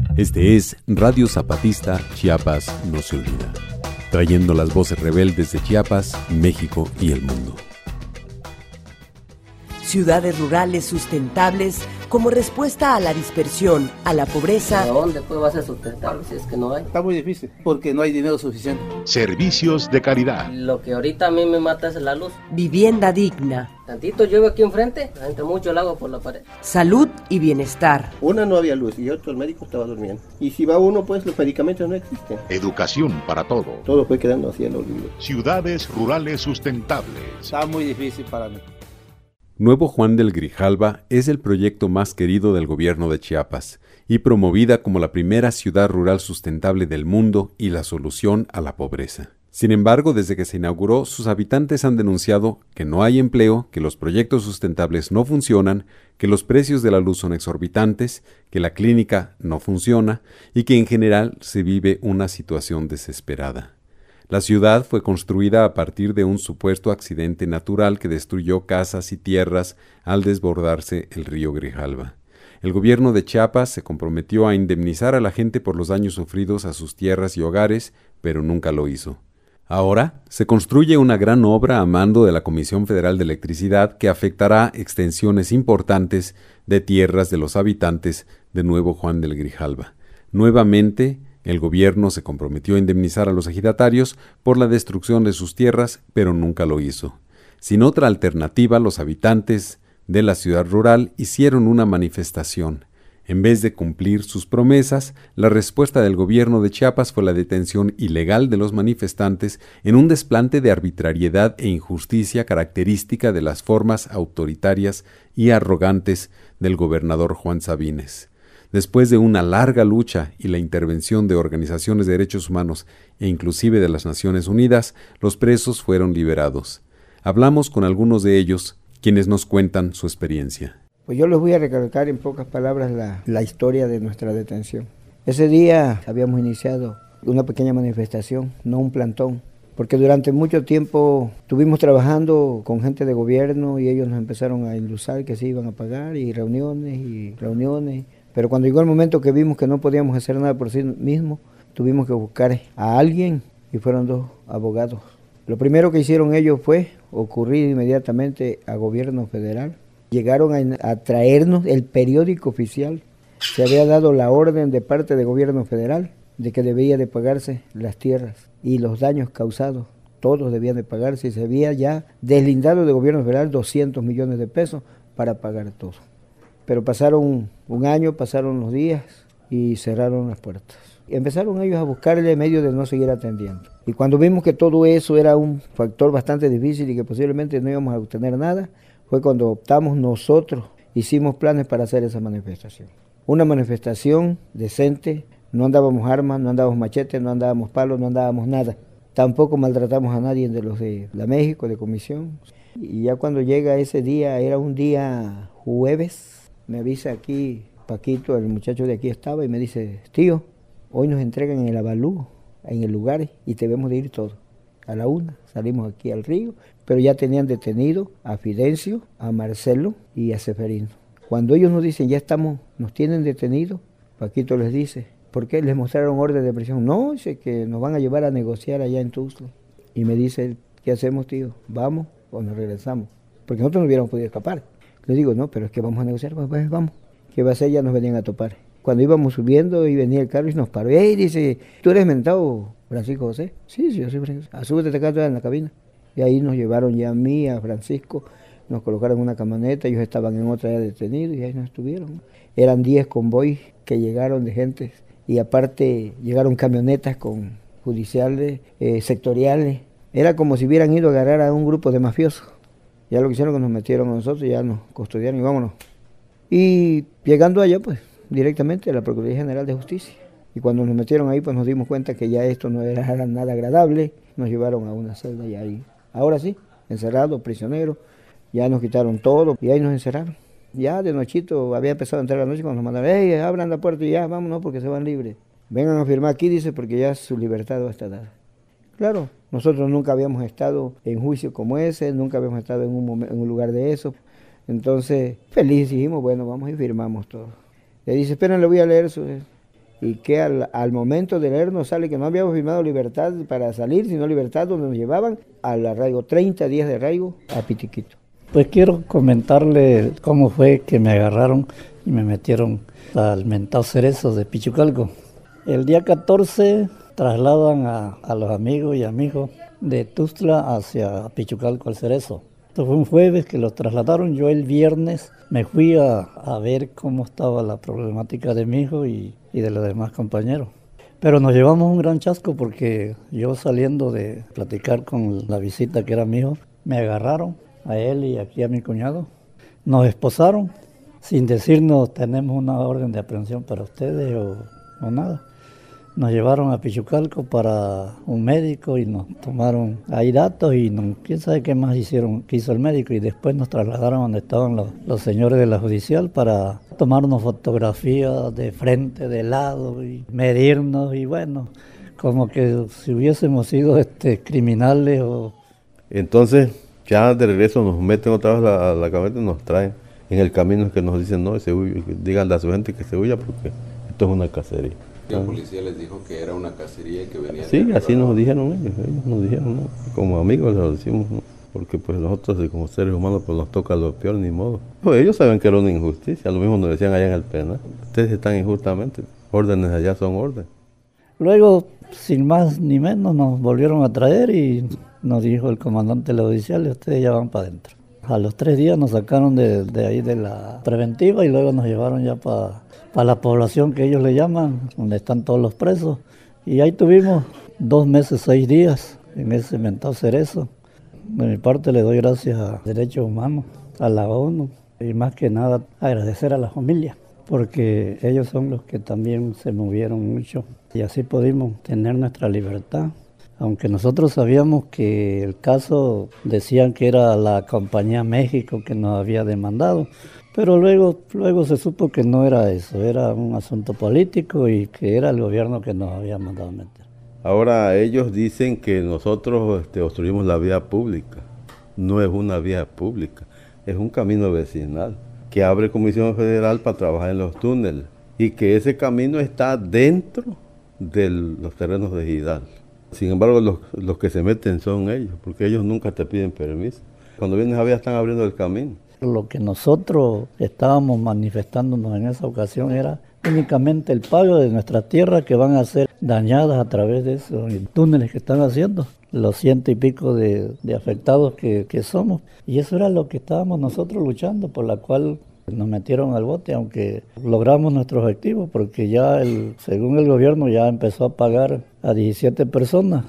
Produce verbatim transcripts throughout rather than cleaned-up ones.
Este es Radio Zapatista Chiapas no se olvida, trayendo las voces rebeldes de Chiapas, México y el mundo. Ciudades rurales sustentables como respuesta a la dispersión, a la pobreza. ¿De dónde pues va a ser sustentable si es que no hay? Está muy difícil porque no hay dinero suficiente. Servicios de calidad. Lo que ahorita a mí me mata es la luz. Vivienda digna. Tantito llueve aquí enfrente, entra mucho el agua por la pared. Salud y bienestar. Una no había luz y otro el médico estaba durmiendo. Y si va uno, pues los medicamentos no existen. Educación para todo. Todo fue quedando así al olvido. Ciudades rurales sustentables. Está muy difícil para mí. Nuevo Juan del Grijalva es el proyecto más querido del gobierno de Chiapas y promovida como la primera ciudad rural sustentable del mundo y la solución a la pobreza. Sin embargo, desde que se inauguró, sus habitantes han denunciado que no hay empleo, que los proyectos sustentables no funcionan, que los precios de la luz son exorbitantes, que la clínica no funciona y que en general se vive una situación desesperada. La ciudad fue construida a partir de un supuesto accidente natural que destruyó casas y tierras al desbordarse el río Grijalva. El gobierno de Chiapas se comprometió a indemnizar a la gente por los daños sufridos a sus tierras y hogares, pero nunca lo hizo. Ahora se construye una gran obra a mando de la Comisión Federal de Electricidad que afectará extensiones importantes de tierras de los habitantes de Nuevo Juan del Grijalva. Nuevamente, el gobierno se comprometió a indemnizar a los ejidatarios por la destrucción de sus tierras, pero nunca lo hizo. Sin otra alternativa, los habitantes de la ciudad rural hicieron una manifestación. En vez de cumplir sus promesas, la respuesta del gobierno de Chiapas fue la detención ilegal de los manifestantes en un desplante de arbitrariedad e injusticia característica de las formas autoritarias y arrogantes del gobernador Juan Sabines. Después de una larga lucha y la intervención de organizaciones de derechos humanos e inclusive de las Naciones Unidas, los presos fueron liberados. Hablamos con algunos de ellos, quienes nos cuentan su experiencia. Pues yo les voy a recalcar en pocas palabras la, la historia de nuestra detención. Ese día habíamos iniciado una pequeña manifestación, no un plantón, porque durante mucho tiempo estuvimos trabajando con gente de gobierno y ellos nos empezaron a ilusar que se iban a pagar y reuniones y reuniones. Pero cuando llegó el momento que vimos que no podíamos hacer nada por sí mismos, tuvimos que buscar a alguien y fueron dos abogados. Lo primero que hicieron ellos fue ocurrir inmediatamente a gobierno federal. Llegaron a, a traernos el periódico oficial. Se había dado la orden de parte del gobierno federal de que debía de pagarse las tierras y los daños causados. Todos debían de pagarse y se había ya deslindado del gobierno federal doscientos millones de pesos para pagar todo. Pero pasaron un año, pasaron los días y cerraron las puertas. Empezaron ellos a buscarle medio de no seguir atendiendo. Y cuando vimos que todo eso era un factor bastante difícil y que posiblemente no íbamos a obtener nada, fue cuando optamos nosotros, hicimos planes para hacer esa manifestación. Una manifestación decente, no andábamos armas, no andábamos machetes, no andábamos palos, no andábamos nada. Tampoco maltratamos a nadie de los de la México, de comisión. Y ya cuando llega ese día, era un día jueves, me avisa aquí Paquito, el muchacho de aquí estaba, y me dice, tío, hoy nos entregan el avalúo en el lugar y debemos de ir todos. A la una salimos aquí al río, pero ya tenían detenido a Fidencio, a Marcelo y a Seferino. Cuando ellos nos dicen, ya estamos, nos tienen detenidos, Paquito les dice, ¿por qué? Les mostraron orden de prisión. No, dice que nos van a llevar a negociar allá en Tuxtla. Y me dice, ¿qué hacemos, tío? ¿Vamos o nos regresamos? Porque nosotros no hubiéramos podido escapar. Le digo, no, pero es que vamos a negociar, pues, pues vamos. ¿Qué va a ser? Ya nos venían a topar. Cuando íbamos subiendo y venía el carro y nos paró. ¡Ey! Dice, ¿tú eres mentado, Francisco José? Sí, sí, yo soy Francisco. Ah, súbete acá en la cabina. Y ahí nos llevaron ya a mí, a Francisco, nos colocaron en una camioneta, ellos estaban en otra ya detenidos y ahí nos estuvieron. Eran diez convoys que llegaron de gente y aparte llegaron camionetas con judiciales, eh, sectoriales. Era como si hubieran ido a agarrar a un grupo de mafiosos. Ya lo que hicieron que nos metieron a nosotros, ya nos custodiaron y vámonos. Y llegando allá, pues, directamente a la Procuraduría General de Justicia. Y cuando nos metieron ahí, pues nos dimos cuenta que ya esto no era nada agradable. Nos llevaron a una celda y ahí, ahora sí, encerrados, prisioneros. Ya nos quitaron todo y ahí nos encerraron. Ya de nochito, había empezado a entrar la noche cuando nos mandaron, ¡hey, abran la puerta y ya, vámonos porque se van libres! Vengan a firmar aquí, dice, porque ya su libertad va a estar dada. Claro, nosotros nunca habíamos estado en juicio como ese, nunca habíamos estado en un, momento, en un lugar de eso. Entonces, feliz dijimos, bueno, vamos y firmamos todo. Le dice, esperen, le voy a leer su... y que al, al momento de leer nos sale que no habíamos firmado libertad para salir, sino libertad donde nos llevaban al arraigo, treinta días de arraigo a Pitiquito. Pues quiero comentarle cómo fue que me agarraron y me metieron al mentado Cerezo de Pichucalco. El día catorce trasladan a, a los amigos y amigos de Tuxtla hacia Pichucalco al Cerezo. Esto fue un jueves que los trasladaron. Yo el viernes me fui a, a ver cómo estaba la problemática de mi hijo y, y de los demás compañeros. Pero nos llevamos un gran chasco porque yo saliendo de platicar con la visita que era mi hijo, me agarraron a él y aquí a mi cuñado. Nos esposaron sin decirnos tenemos una orden de aprehensión para ustedes o, o nada. Nos llevaron a Pichucalco para un médico y nos tomaron ahí datos y no, quién sabe qué más hicieron, qué hizo el médico, y después nos trasladaron donde estaban los, los señores de la judicial para tomarnos fotografías de frente, de lado y medirnos, y bueno, como que si hubiésemos sido este, criminales o... Entonces ya de regreso nos meten otra vez a la, la camioneta y nos traen. En el camino es que nos dicen no, se huye, díganle a su gente que se huya porque esto es una cacería. La policía les dijo que era una cacería y que venía... Sí, así nos dijeron ellos, ellos nos dijeron, ¿no? Como amigos lo decimos, ¿no? Porque pues nosotros como seres humanos pues nos toca lo peor, ni modo. Pues ellos saben que era una injusticia, lo mismo nos decían allá en el penal. Ustedes están injustamente, órdenes allá son órdenes. Luego, sin más ni menos, nos volvieron a traer y nos dijo el comandante de la judicial, ustedes ya van para adentro. A los tres días nos sacaron de, de ahí de la preventiva y luego nos llevaron ya para... para la población que ellos le llaman, donde están todos los presos. Y ahí tuvimos dos meses, seis días en ese mentado Cerezo. De mi parte le doy gracias a Derechos Humanos, a la ONU y más que nada agradecer a la familia, porque ellos son los que también se movieron mucho y así pudimos tener nuestra libertad. Aunque nosotros sabíamos que el caso decían que era la Compañía México que nos había demandado, pero luego, luego se supo que no era eso, era un asunto político y que era el gobierno que nos había mandado meter. Ahora ellos dicen que nosotros este, obstruimos la vía pública. No es una vía pública, es un camino vecinal que abre Comisión Federal para trabajar en los túneles y que ese camino está dentro de los terrenos de Gidal. Sin embargo, los, los que se meten son ellos, porque ellos nunca te piden permiso. Cuando vienes a ver, están abriendo el camino. Lo que nosotros estábamos manifestándonos en esa ocasión era únicamente el pago de nuestras tierras que van a ser dañadas a través de esos túneles que están haciendo, los ciento y pico de, de afectados que, que somos. Y eso era lo que estábamos nosotros luchando, por la cual nos metieron al bote, aunque logramos nuestro objetivo, porque ya el, según el gobierno ya empezó a pagar a diecisiete personas.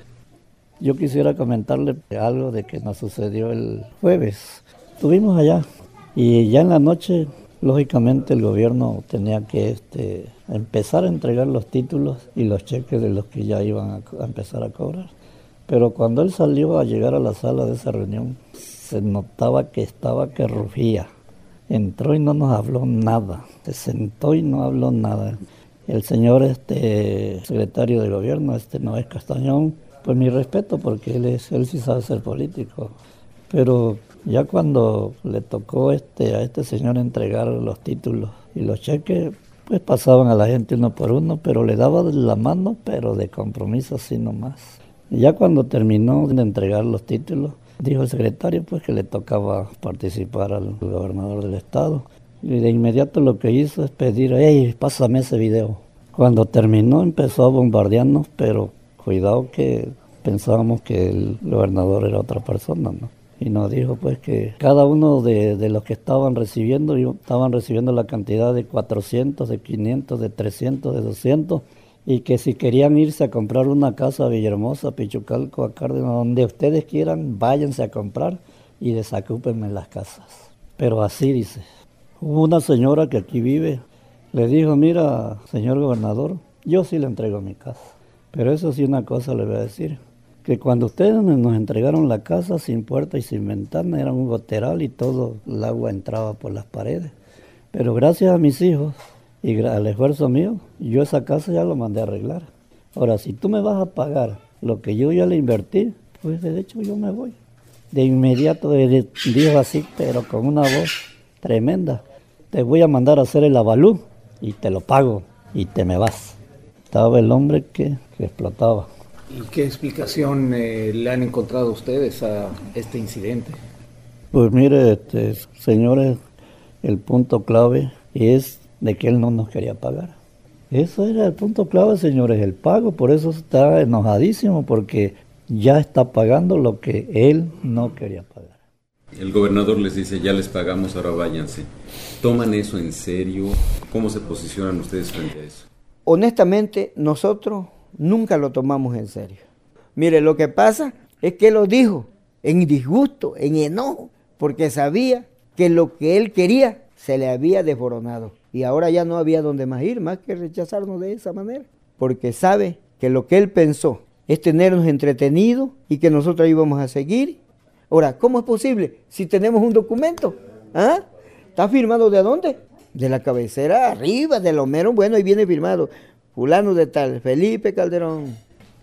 Yo quisiera comentarle algo de que nos sucedió el jueves. Estuvimos allá y ya en la noche, lógicamente, el gobierno tenía que este, empezar a entregar los títulos y los cheques de los que ya iban a, a empezar a cobrar. Pero cuando él salió a llegar a la sala de esa reunión, se notaba que estaba que rugía. Entró y no nos habló nada, se sentó y no habló nada. El señor este, secretario de gobierno, este Noé Castañón, pues mi respeto porque él, es, él sí sabe ser político. Pero ya cuando le tocó este, a este señor entregar los títulos y los cheques, pues pasaban a la gente uno por uno, pero le daba la mano, pero de compromiso así nomás. Y ya cuando terminó de entregar los títulos, dijo el secretario pues que le tocaba participar al gobernador del estado. Y de inmediato lo que hizo es pedir, hey, pásame ese video. Cuando terminó empezó a bombardearnos, pero cuidado que pensábamos que el gobernador era otra persona, ¿no? Y nos dijo pues que cada uno de, de los que estaban recibiendo, estaban recibiendo la cantidad de cuatrocientos, de quinientos, de trescientos, de doscientos, y que si querían irse a comprar una casa a Villahermosa, a Pichucalco, a Cárdenas, donde ustedes quieran, váyanse a comprar y desocúpenme las casas. Pero así dice. Hubo una señora que aquí vive, le dijo, mira, señor gobernador, yo sí le entrego mi casa. Pero eso sí una cosa le voy a decir, que cuando ustedes nos entregaron la casa sin puerta y sin ventana, era un goteral y todo el agua entraba por las paredes. Pero gracias a mis hijos y al esfuerzo mío, yo esa casa ya lo mandé a arreglar. Ahora, si tú me vas a pagar lo que yo ya le invertí, pues de hecho yo me voy. De inmediato dijo así, pero con una voz tremenda, te voy a mandar a hacer el avalú y te lo pago. y te me vas. Estaba el hombre que, que explotaba. ¿Y qué explicación eh, le han encontrado ustedes a este incidente? Pues mire, este, señores, el punto clave es de que él no nos quería pagar. Eso era el punto clave, señores, el pago. Por eso está enojadísimo, porque ya está pagando lo que él no quería pagar. El gobernador les dice, ya les pagamos, ahora váyanse. ¿Toman eso en serio? ¿Cómo se posicionan ustedes frente a eso? Honestamente, nosotros nunca lo tomamos en serio. Mire, lo que pasa es que lo dijo en disgusto, en enojo, porque sabía que lo que él quería se le había desboronado. Y ahora ya no había donde más ir, más que rechazarnos de esa manera. Porque sabe que lo que él pensó es tenernos entretenidos y que nosotros íbamos a seguir. Ahora, ¿cómo es posible si tenemos un documento? ¿Ah? ¿Está firmado de dónde? De la cabecera arriba, de lo mero bueno, y viene firmado. Fulano de tal, Felipe Calderón.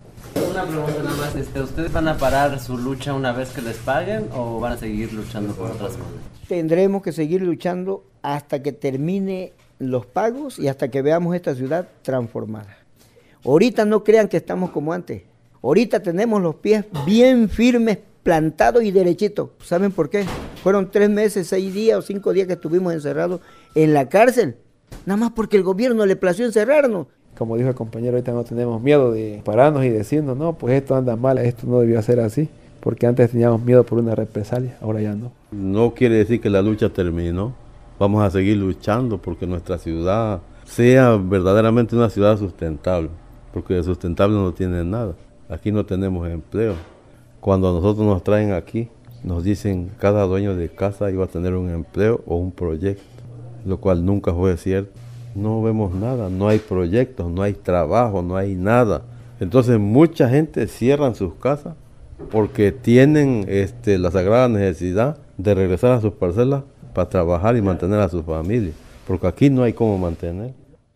Una pregunta nada más, este, ¿ustedes van a parar su lucha una vez que les paguen o van a seguir luchando por otras cosas? Tendremos que seguir luchando hasta que termine los pagos y hasta que veamos esta ciudad transformada. Ahorita no crean que estamos como antes. Ahorita tenemos los pies bien firmes, plantados y derechitos. ¿Saben por qué? Fueron tres meses, seis días o cinco días que estuvimos encerrados en la cárcel. Nada más porque el gobierno le plació encerrarnos. Como dijo el compañero, ahorita no tenemos miedo de pararnos y decirnos, no, pues esto anda mal, esto no debió ser así, porque antes teníamos miedo por una represalia, ahora ya no. No quiere decir que la lucha terminó, vamos a seguir luchando porque nuestra ciudad sea verdaderamente una ciudad sustentable, porque de sustentable no tiene nada, aquí no tenemos empleo. Cuando a nosotros nos traen aquí, nos dicen cada dueño de casa iba a tener un empleo o un proyecto, lo cual nunca fue cierto. No vemos nada, no hay proyectos, no hay trabajo, no hay nada. Entonces mucha gente cierra sus casas porque tienen este, la sagrada necesidad de regresar a sus parcelas para trabajar y mantener a su familia, porque aquí no hay cómo mantener.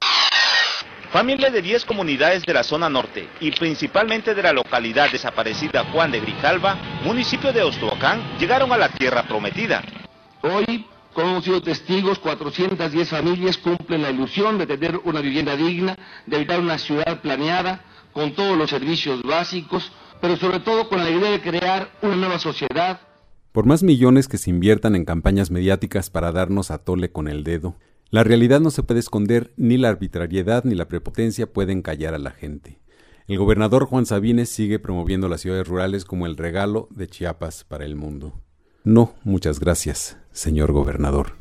Familias de diez comunidades de la zona norte y principalmente de la localidad desaparecida Juan de Grijalva, municipio de Ostoacán, llegaron a la tierra prometida. Hoy, como hemos sido testigos, cuatrocientas diez familias cumplen la ilusión de tener una vivienda digna, de habitar una ciudad planeada, con todos los servicios básicos, pero sobre todo con la idea de crear una nueva sociedad. Por más millones que se inviertan en campañas mediáticas para darnos a tole con el dedo, la realidad no se puede esconder, ni la arbitrariedad ni la prepotencia pueden callar a la gente. El gobernador Juan Sabines sigue promoviendo las ciudades rurales como el regalo de Chiapas para el mundo. No, muchas gracias, señor gobernador.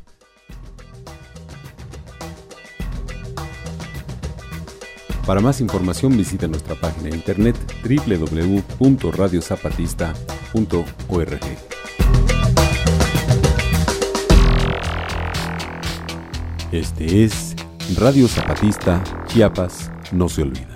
Para más información visita nuestra página de internet doble u doble u doble u punto radio zapatista punto org. Este es Radio Zapatista, Chiapas no se olvida.